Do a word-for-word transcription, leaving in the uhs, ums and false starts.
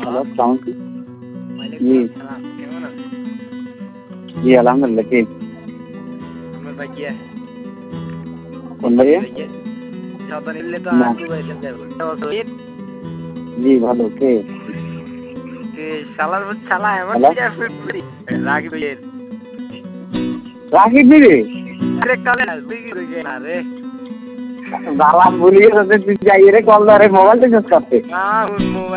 Hello আসসালামু আলাইকুম। ওয়ালাইকুম জি আসসালাম। কেমন আছেন? জি আলহামদুলিল্লাহ। কে আমার ভাইয়া কোন ভাইয়া? ভাইয়া সাবধান এলে তো না আঙ্কু ভাই দেন জি ভালো। কে তে শালার মত শালা এমন হ্যালো কি আছে রাগি ভাইয়ের রাকিব দিদি আরে কালে বিগি হয়ে না রে বালা ভুলিয়ে যাতে তুই যাই রে কল ধরে মোবাইল তো করতে না মোবাইল